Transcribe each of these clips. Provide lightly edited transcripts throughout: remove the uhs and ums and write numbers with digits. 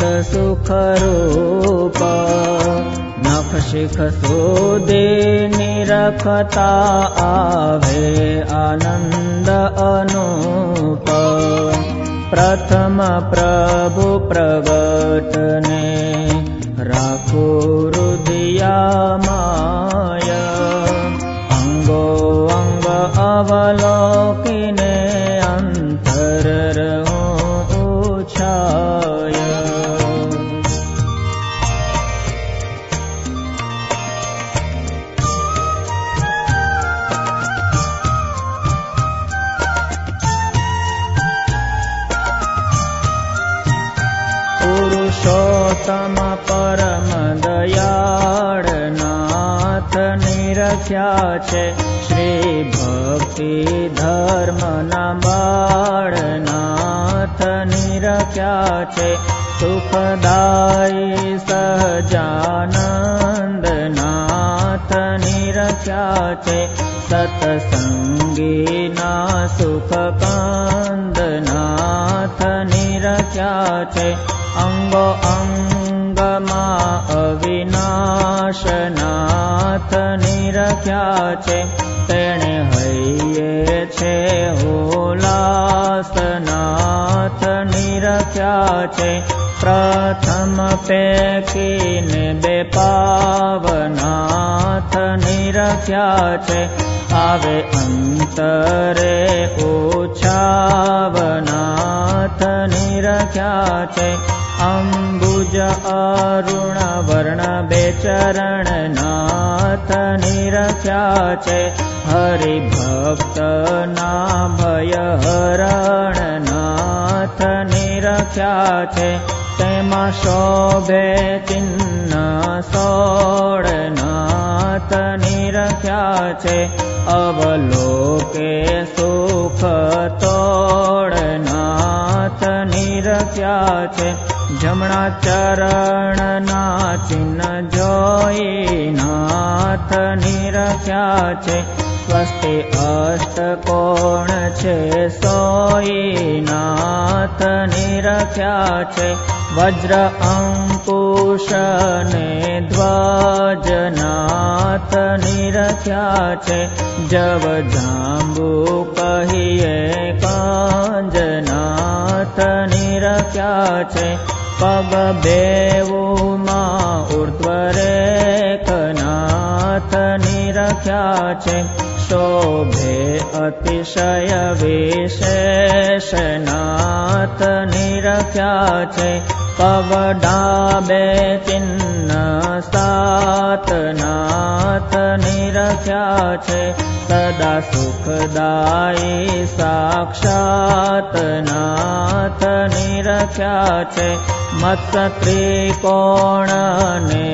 સુખરૂપ નખ શિખ સુધી નિરખતા આવે આનંદ અનુપ પ્રથમ પ્રભુ પ્રગટને રાખો હૃદયામાય અંગો અંગ અવલોકીને અંતર રહો ઉછાય પુરુષોત્તમ પરમ દયાળ નાથ નિરખ્યા છે શ્રી ભક્તિ ધર્મના બાળ નાથ નિરખ્યા છે સુખદાયી સહજાનંદ નાથ નિરખ્યા છે સતસંગીના સુખ કંદ નાથ નિરખ્યા છે અંગો અંગમાં અવિનાશ નાથ નિરખ્યા છે તેણે હૈયે છે ઉલ્લાસ નાથ નિરખ્યા છે પ્રથમ પૈકીને બે પાવનાથ નિરખ્યા છે આવે અંતરે ઓછાવનાથ નિરખ્યા છે અંબુજ અરુણ વર્ણ બે ચરણ નાથ નિરખ્યા છે હરિભક્ત ના ભય હરણ નાથ નિરખ્યા છે તેમાં શોભે ચિહ્ન 16 નાથ નિરખ્યા છે અવલોકે સુખ તોડ નાથ નિરખ્યા છે જમણા ચરણના ચિહ્ન જોઈ નાથ નિરખ્યા છે સ્વસ્તિ અષ્ટકોણ છે સોઈ નાથ નિરખ્યા છે વજ્ર અંકુશ ને ધ્વજ નાથ નિરખ્યા છે જવ જાંબુ કહીએ કંજ નાથ નિરખ્યા છે પગ બેવુમાં ઉર્ધ્વરેખ નાથ નિરખ્યા છે શોભે અતિશય વિશેષ નાથ નિરખ્યા છે પગ ડાબે ચિહ્ન 7 નાથ નિરખ્યા છે સદા સુખદાયી સાક્ષાત નાથ નિરખ્યા છે મત્સ્ય ત્રિકોણ ને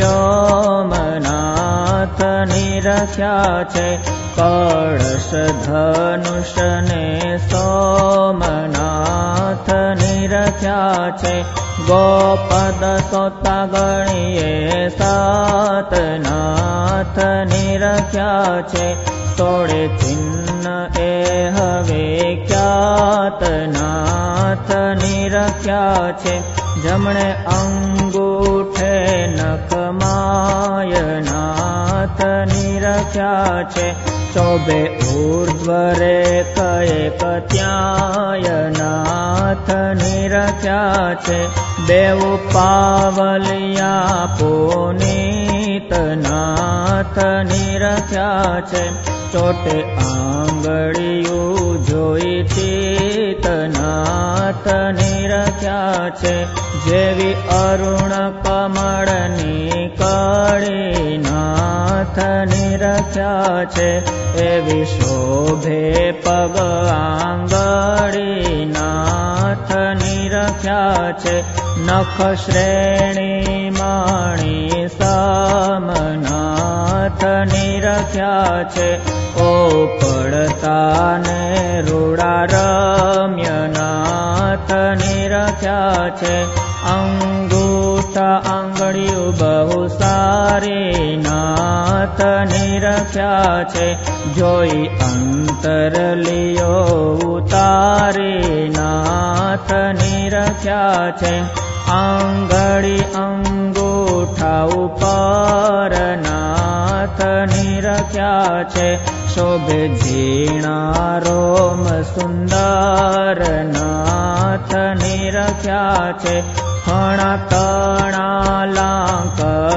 વ્યોમનાથ નિરખ્યા છે કળશ ધનુષ ને સોમનાથ નિરખ્યા છે ગોપદ સોતા ગણીએ 7 નાથ નિરખ્યા છે 16 ચિહ્ન એ હવે ખ્યાત નાથ નિરખ્યા છે જમણે અંગૂઠે નખમાય નાથ નિરખ્યા છે શોભે ઉર્ધ્વરે કયેક ત્યાય નાથ નિરખ્યા છે બેઉ પાવલિયા પુનીત નાથ નિરખ્યા છે ચોટે આંગળિયું જોઈ ચિત નાથ નિરખ્યા છે જેવી અરુણ કમળની કળી નાથ નિરખ્યા છે એવી શોભે પગ આંગળી નાથ નિરખ્યા છે નખ શ્રેણી માણી સમનાથ નિરખ્યા છે ઓ પડતા ને રૂડા રમ્ય નાથ નિરખ્યા છે અંગૂઠા આંગળીયું બહુ સારી નાથ નિરખ્યા છે જોઈ અંતર લિયો ઉતારી નાથ નિરખ્યા છે આંગળી અંગૂઠા ઉપર નાથ નિરખ્યા છે. શોભે ઝીણા રોમ સુંદર નાથ નિરખ્યા છે. ફણા કણા લાંક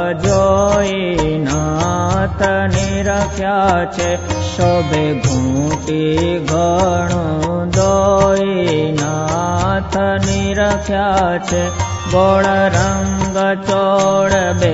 જોઈ નાથ નિરખ્યા છે. શોભે ઘૂંટી ઘણું દોઈ નાથ નિરખ્યા છે. ગોળ રંગ ચોળ બે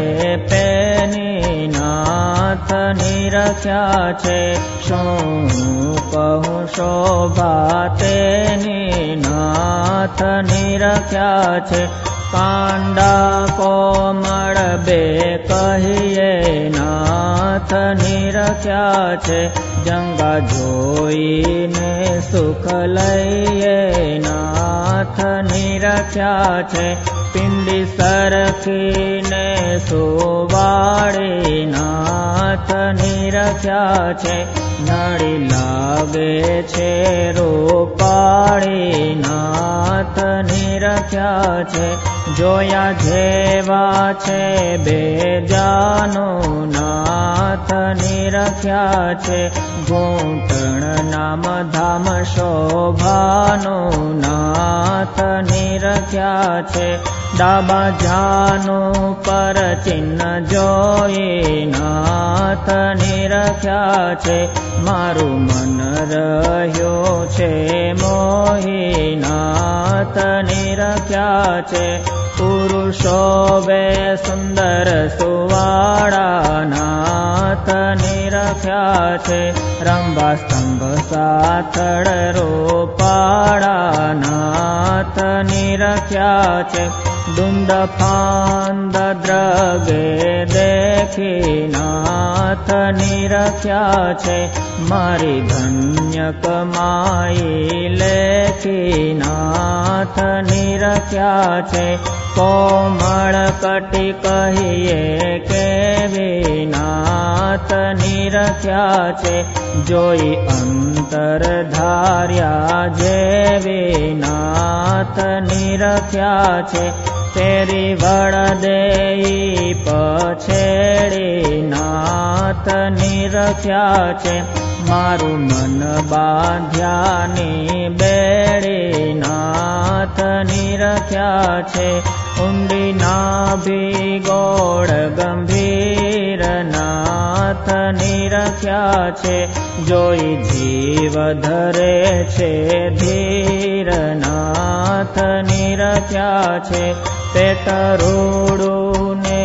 પેની નાથ નિરખ્યા છે. શું કહું શોભા તેની નાથ નિરખ્યા છે. કાંડા કોમળ બે કહીએ નાથ નિરખ્યા છે. જંગા જોઈને સુખ લઈએ નાથ નિરખ્યા છે. પિંડી સરખીને સુવાડી નાથ નિરખ્યા છે. નળી લાગે છે રૂપાળી નાથ નિરખ્યા છે. જોયા જેવા છે બે જાનું નાથ નિરખ્યા છે. ઘૂંટણ નામ ધામ શોભાનું નાથ નિરખ્યા છે. ડાબા જાનું પર ચિહ્ન જોઈ નાથ નિરખ્યા છે. મારું મન રહ્યો છે મોહી નાથ નિરખ્યા છે. પુરુષો બે સુંદર સુવાળા નાથ નિરખ્યા છે. રંભા સ્તંભ સાથળ રૂપાળા નાથ નિરખ્યા છે. ડુંડ ફાંદ દ્રગે દેખી નાથ નિરખ્યા છે. મારી ધન્ય કમાઈ લેખી નાથ નિરખ્યા છે. કોમળ કટી કહીએ કેવી નાથ નિરખ્યા છે. જોઈ અંતર ધાર્યા જેવી નાથ નિરખ્યા છે. તેરી વળ દેઈ પછેડી નાથ નિરખ્યા છે. મારું મન બાંધ્યાની બેડી નાથ નિરખ્યા છે. ઊંડી નાભી ગોળ ગંભીર નાથ નિરખ્યા છે. જોઈ જીવ ધરે છે ધીર નાથ નિરખ્યા છે. પેટ રૂડું ને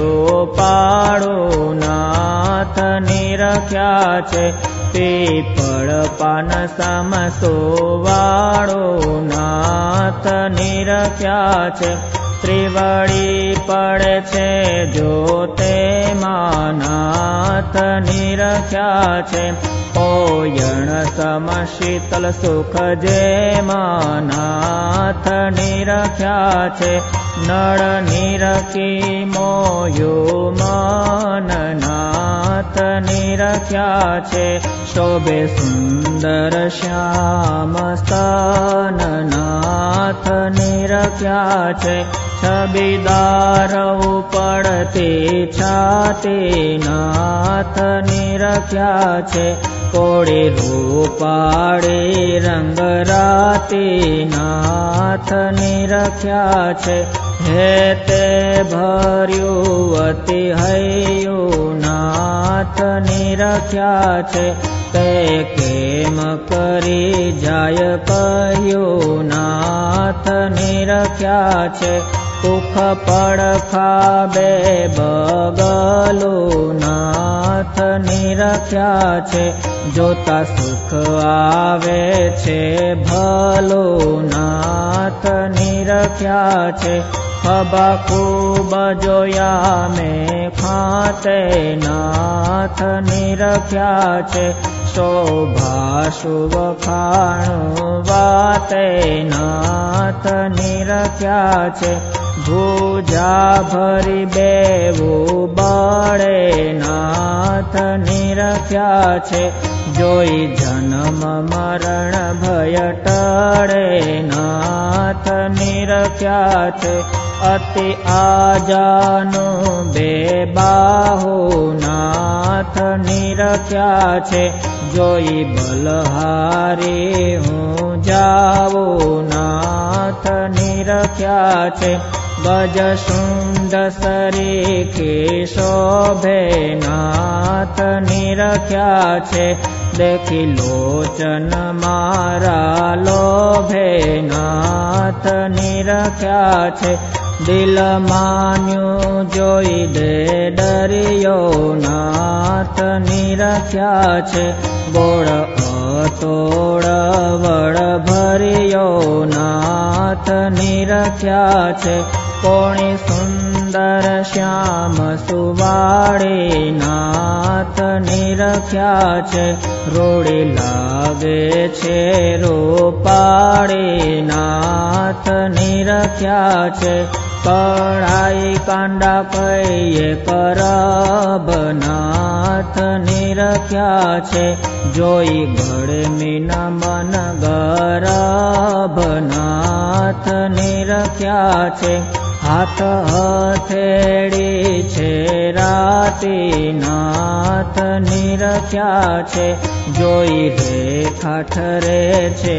રૂપાળું નાથ નિરખ્યા છે. પીપળ પાન સમ સુવાળું નાથ નિરખ્યા છે. ત્રિવળી પડે છે જો તેમાં નાથ નિરખ્યા છે. ઓયણ સમ શીતલ સુખ જેમાં નાથ નિરખ્યા છે. નળ નિરખી મોયું મન નાથ નિરખ્યા છે. શોભે સુંદર શ્યામ સ્તન નાથ નિરખ્યા છે. છબીદાર પડતી છાતી નાથ નિરખ્યા છે. કોળી રૂપાળી રંગ રાતી નાથ નિરખ્યા છે. હે તે ભર્યું અતિ હૈયું નાથ નિરખ્યા છે. તે કેમ કરી જાય કહ્યું નાથ નિરખ્યા છે. સુખ પડખા બે બગલું નાથ નિરખ્યા છે. જોતા સુખ આવે છે ભલું નાથ નિરખ્યા છે. ખભા ખૂબ જોયા મેં ખાતે નાથ નિરખ્યા છે. શોભા શુભ ખાણું વાતે નાથ નિરખ્યા છે. ભૂજા ભરી બેવું બળે નાથ નિરખ્યા છે. જોઈ જન્મ મરણ ભય ટળે નાથ નિરખ્યા છે. અતિ આજાનો બે બાહુ નાથ નિરખ્યા છે, જોઈ બલહારી હું જાવું નાથ નિરખ્યા છે, ગજ શુંડ સરીખી શોભે નાથ નિરખ્યા છે, દેખી લોચન મારા લોભે નાથ નિરખ્યા છે, દિલ માન્યું જોઈ દે ડરિયો નાથ નિરખ્યા છે, ગોળ અતોડ વડ ભર્યો નાથ નિરખ્યા છે, કોણી સુંદર શ્યામ સુવાળી નાથ નિરખ્યા છે, રોડી લાગે છે રૂપાળી નાથ નિરખ્યા છે, કળાઈ કાંડા કૈયે કરબ નાથ નિરખ્યા છે, જોઈ ગળમીના મન ગરબ નાથ નિરખ્યા છે, હાથ હથેળી છે રાતી નાથ નિરખ્યા છે, જોઈ રેખા ઠરે છે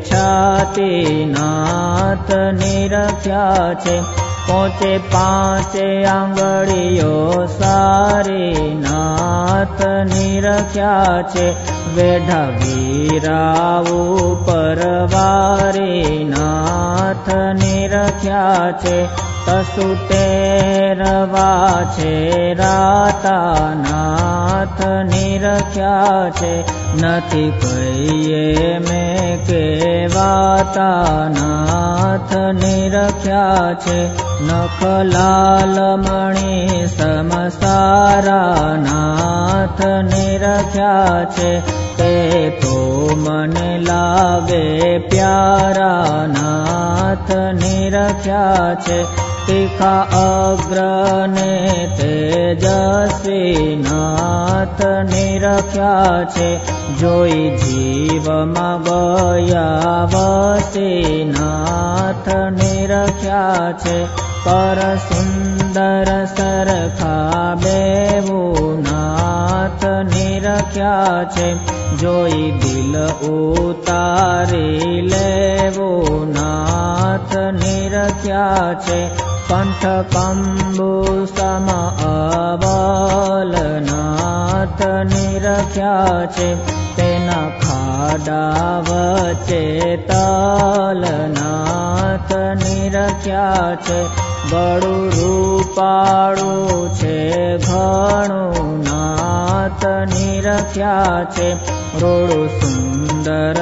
છાતી નાથ નિરખ્યા છે, પોચે પાંચે આંગળીઓ સારી નાથ નિરખ્યા છે, વેઢા વીરાવું પરવારી નાથ નિરખ્યા છે, તસુ તેરવા છે રાતા નાથ નિરખ્યા છે, નથી કહીએ મેં કેવાતા નાથ નિરખ્યા છે, નખ લાલ મણી સમસારા નાથ નિરખ્યા છે, તે તો મને લાગે પ્યારા નાથ નિરખ્યા છે, તીખા અગ્રને તેજસ્વી નાથ નિરખ્યા છે, જોઈ જીવમાં ગયા વસી નાથ નિરખ્યા છે, પર સુંદર સરખા બેવું નાથ નિરખ્યા છે, જોઈ દિલ ઉતારી લેવું નાથ નિરખ્યા છે, કંઠ કંબુ સમ અબલ નાથ નિરખ્યા છે, તેના ખાડા વચ્ચે તલ નાથ નિરખ્યા છે, ગળું રૂપાળું છે ઘણું નાથ નિરખ્યા છે, રોડું સુંદર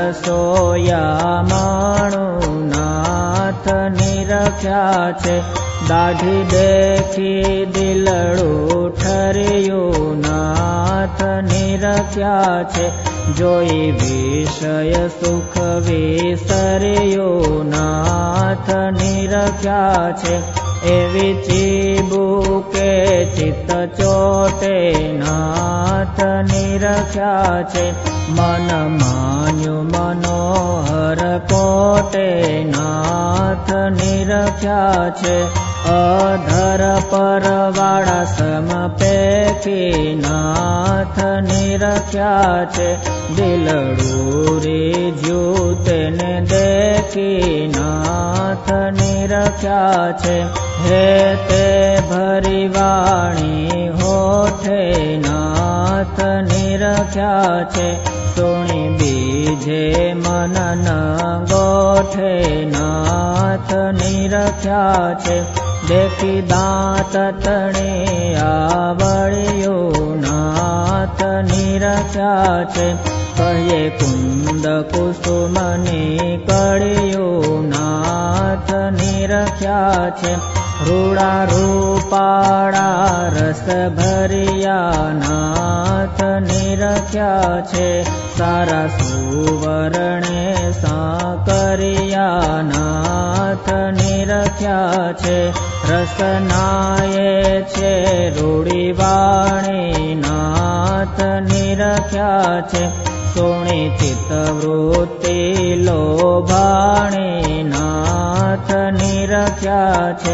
સોયામણું નાથ નિરખ્યા છે, દાઢી દેખી દિલડું ઠર્યું નાથ નિરખ્યા છે, જોઈ વિષય સુખ વિસર્યું નાથ નિરખ્યા છે, એવી ચીબુકે ચિત્ત ચોટે નાથ નિરખ્યા છે, મન માન્યું મનોહર કોટે નાથ નિરખ્યા છે, અધર પરવાળા સમપેખી નાથ નિરખ્યા છે, દિલડું રીઝ્યું તેને દેખી નાથ નિરખ્યા છે, હે તે ભરી વાણી હોઠે નાથ નિરખ્યા છે, સુણી બીજે મનન ગોઠે નાથ નિરખ્યા છે, દેખી દાંત તણે આવળ્યું નાથ નિરખ્યા છે, કહે કુંદ કુસુમની કળિયું નાથ નિરખ્યા છે, રૂડા રૂપાળા રસ ભર્યા નાથ નિરખ્યા છે, સારા સુવર્ણે સાકરિયા નાથ નિરખ્યા છે, રસનાએ છે રૂડી વાણી નાથ નિરખ્યા છે, સોણી ચિત્તવૃત્તિ લોભાણી નાથ નિરખ્યા છે,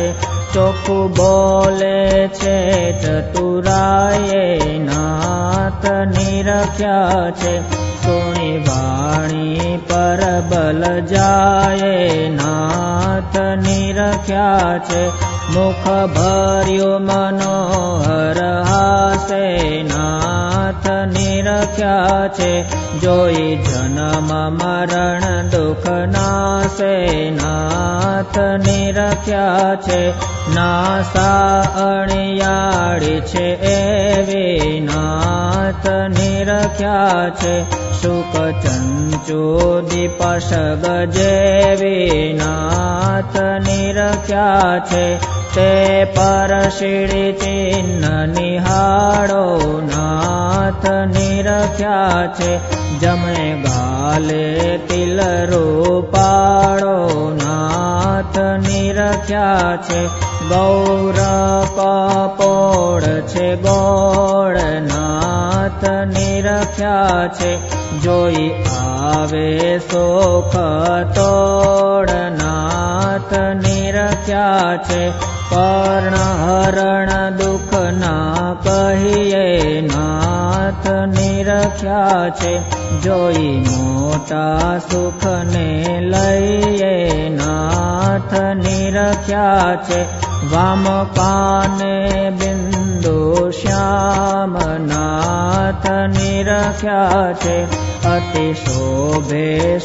ચોખ્ખું બોલે છે ચતુરાએ નાથ નિરખ્યા છે. સુણી વાણી પર બલ જાય નાથ નિરખ્યા છે. મુખ ભર્યું મનોહર હાસે નાથ નિરખ્યા છે. જોઈ જન્મ મરણ દુઃખ નાશે નાથ નિરખ્યા છે. નાસા અણિયાળી છે એવી નાથ નિરખ્યા છે. શુક ચંચુ દીપશગ જેવી નાથ નિરખ્યા છે. તે પર શીળી ચિહ્ન નિહાળો નાથ નિરખ્યા છે. જમણે ગાલે તિલ રૂપાળો નાથ નિરખ્યા છે. ગૌર કપોળ છે ગોળ નાથ નિરખ્યા છે. જોઈ આવે સુખ તોડ નાથ નિરખ્યા છે. કર્ણહરણ દુઃખ ના કહીએ નાથ નિરખ્યા છે. જોઈ મોટા સુખ ને લઈએ નાથ નિરખ્યા છે. વામ કાને બિંદુ શ્યામ નાથ નિરખ્યા છે. અતિ શોભે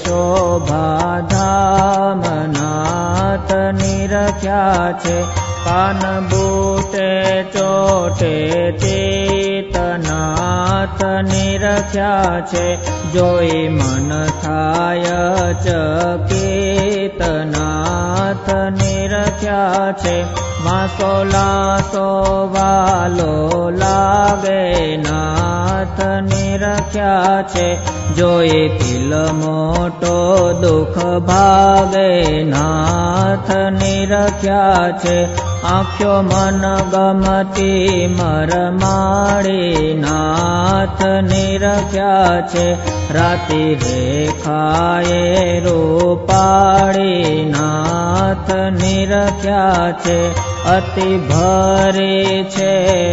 શોભાધામ નાથ નિરખ્યા છે. કાન બૂટે ચોટે ચિત નાથ નિરખ્યા છે. જોઈ મન થાય ચકિત નાથ નિરખ્યા છે. માસો લાસો વાલો લાગે નાથ નિરખ્યા છે. જોઈ તિલ મોટો દુઃખ ભાગે નાથ નિરખ્યા છે. આંખ્યો મન ગમતી મરમાળી નાથ નિરખ્યા છે. રાતિ રેખાએ રૂપાળી નાથ નિરખ્યા છે. અતિ ભરે છે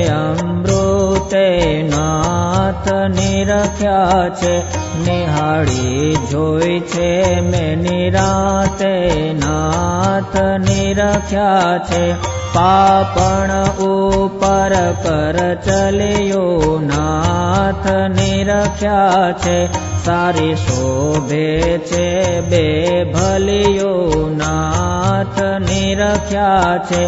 અમૃતે નાથ નિરખ્યા છે. નિહાળી જોઈ છે મેં નિરાતે નાથ નિરખ્યા છે. પાપણ ઉપર કર ચલ્યો નાથ નિરખ્યા છે. સારી શોભે છે બે ભલિયો નાથ નિરખ્યા છે.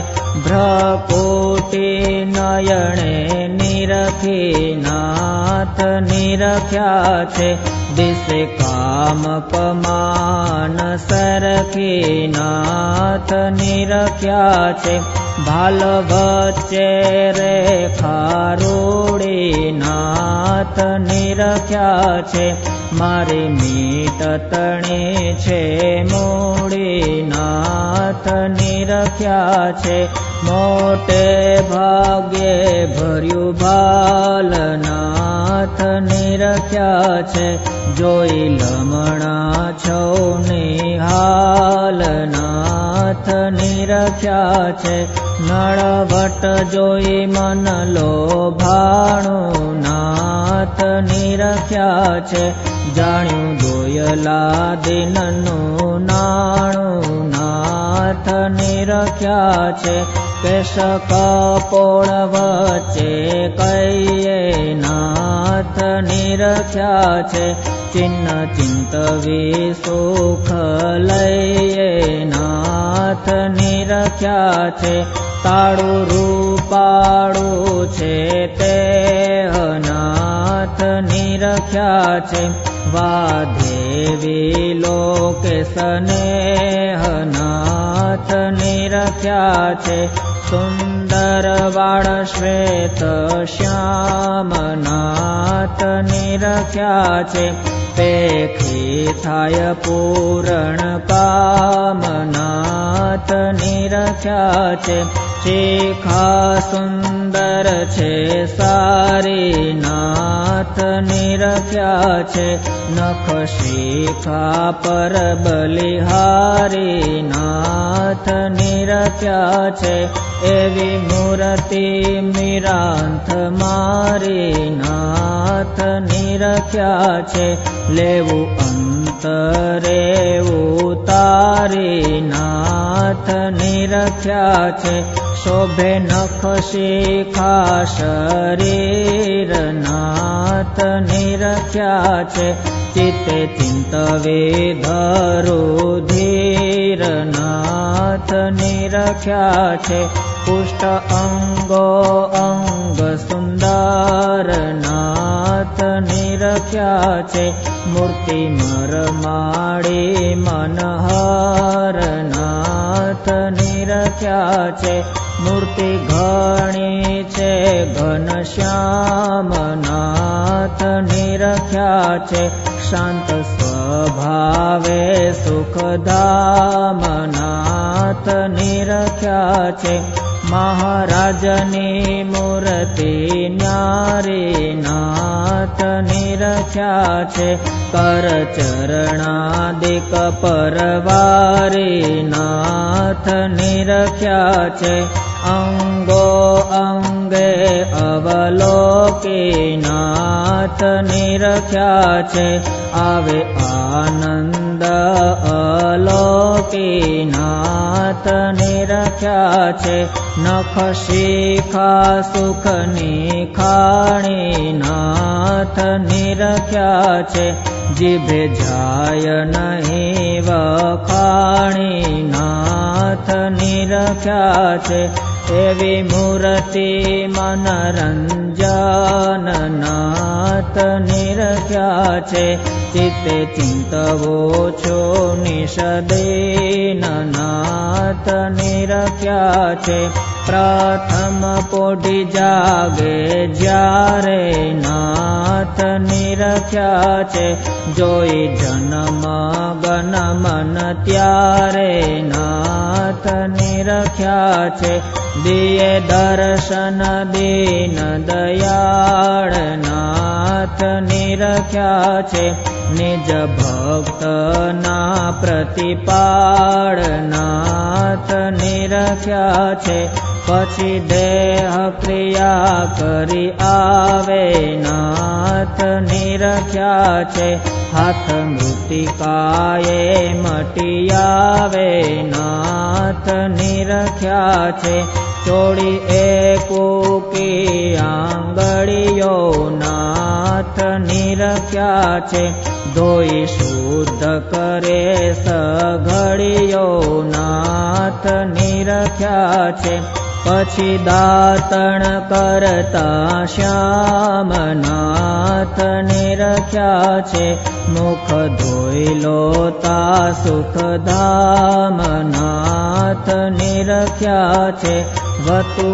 ભ્રકુટી નયણે નિરખી નાથ નિરખ્યા છે. દિશે કામ કમાન સરખી નાથ નિરખ્યા છે. ભાલ વચ્ચે રેખા રૂડી નાથ નિરખ્યા છે. મારી મીટ તણી છે મૂડી નાથ નિરખ્યા છે. મોટે ભાગ્યે ભર્યું ભાલ નાથ નિરખ્યા છે. જોઈ લમણા છૌની હાલ નાથ નિરખ્યા છે. નળવટ જોઈ મન લોભાણું નાથ નિરખ્યા છે. જાણ્યું દોયલા દિનનું નાણું નાથ નિરખ્યા છે. કેશ કપોળ વચ્ચે કહીએ નાથ નિરખ્યા છે. ચિહ્ન ચિંતવી સુખ લઈએ નાથ નિરખ્યા છે. તાળું રૂપાળું છે તે નાથ નિરખ્યા છે. વાધેવી લોકે સ્નેહ નાથ નિરખ્યા છે. સુંદર વાળ શ્વેત શ્યામ નાથ નિરખ્યા છે. પેખી થાય પૂરણ કામ નાથ નિરખ્યા છે. શિખા સુંદર છે સારી નાથ નિરખ્યા છે, નખ શિખા પર બલિહારી નાથ નિરખ્યા છે, એવી મૂર્તિ મીરાંથ મારી નાથ નિરખ્યા છે, લેવું અંતરે ઉતારી નાથ નિરખ્યા છે, શોભે નખ શિખા શરીર નાથ નિરખ્યા છે, ચિત્તે ચિંતવે ધરું ધીર નાથ નિરખ્યા છે, પુષ્ટ અંગો અંગ સુંદર નાથ નિરખ્યા છે, મૂર્તિ મરમાળી મનહર નાથ નિરખ્યા છે, મૂર્તિ ઘણી છે ઘનશ્યામ નાથ નિરખ્યા છે, શાંત સ્વભાવે સુખધામ નાથ નિરખ્યા છે, મહારાજની મૂર્તિ ન્યારી નાથ નિરખ્યા છે, કર ચરણાદિક પરવારી નાથ નિરખ્યા છે, અંગો અંગે અવલોકી નાથ નિરખ્યા છે, આવે આનંદ અલોકી નાથ નિરખ્યા છે, નખ શિખા સુખની ખાણી નાથ નિરખ્યા છે, જીભે જાય નહીં વખાણી નાથ નિરખ્યા છે, એવી મૂર્તિ મનરંજન નાથ નિરખ્યા છે, ચિત્તે ચિંતવો છો નિષદીન નાથ નિરખ્યા છે, પ્રથમ પોઢી જાગે જ્યારે નાથ નિરખ્યા છે, જોઈ જન્મ ગન મન ત્યારે નાથ નિરખ્યા છે, દિયે દર્શન દીન દયાળ નાથ નિરખ્યા છે, નિજ ભક્તના પ્રતિપાળ નાથ નિરખ્યા છે, પછી દેહ ક્રિયા કરી આવે નાથ નિરખ્યા છે, હાથ મૃતિકાએ મટી આવે નાથ નિરખ્યા છે, ચોળી એકોકી આંગળીઓ નાથ નિરખ્યા છે, ધોઈ શુદ્ધ કરે સઘળીઓ નાથ નિરખ્યા છે, પછી દાતણ કરતા શ્યામ નાથ નિરખ્યા છે, મુખ ધોઈ લોતા સુખધામ નાથ નિરખ્યા છે, વતુ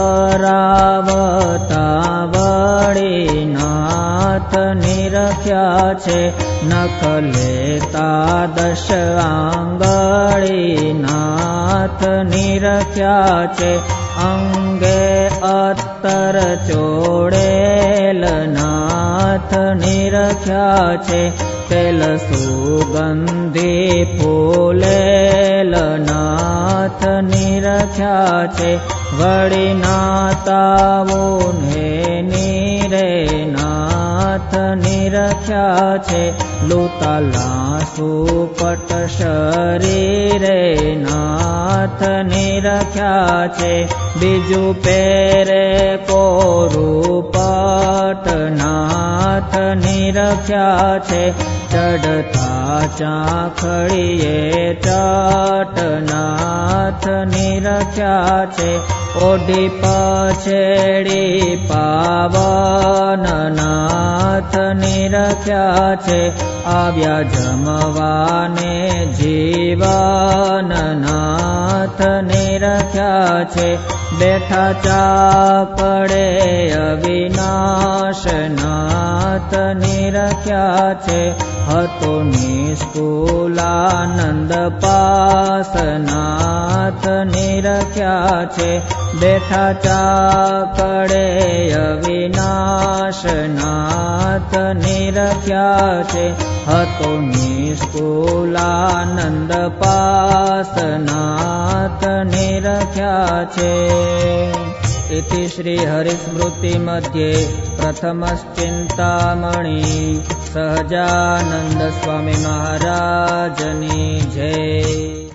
કરાવતા વળી નાથ નિરખ્યા છે, નખ લેતા દશ આંગળી નાથ નિરખ્યા છે, અંગે અત્તર ચોડેલ નાથ નિરખ્યા છે, તેલ સુગંધી ફૂલેલ નાથ નિરખ્યા છે, વળી નાતાવું ને નીરે નાથ નિરખ્યા છે, લૂતા લાસુ પટ શરીરે નાથ નિરખ્યા છે, બીજું પેરે કોરું પટ નાથ નિરખ્યા છે, ચડતા ચાખડીએ ચટ નાથ નિરખ્યા છે, ઓઢી પછેડી પાવન નાથ નિરખ્યા છે, આવ્યા જમવાને જીવન નાથ નિરખ્યા છે, બેઠા ચાકડે અવિનાશનાથ નિરખ્યા છે. હતો નિષ્કુલાનંદ પાસનાથ નિરખ્યા છે. બેઠા ચાકડે અવિનાશનાથ નિરખ્યા છે. હતો નિષ્કુલાનંદ પાસનાથ નિરખ્યા છે. इति श्रीहरिस्मृति मध्ये प्रथमश्चिन्तामणि सहजानन्द स्वामी महाराजनी जय।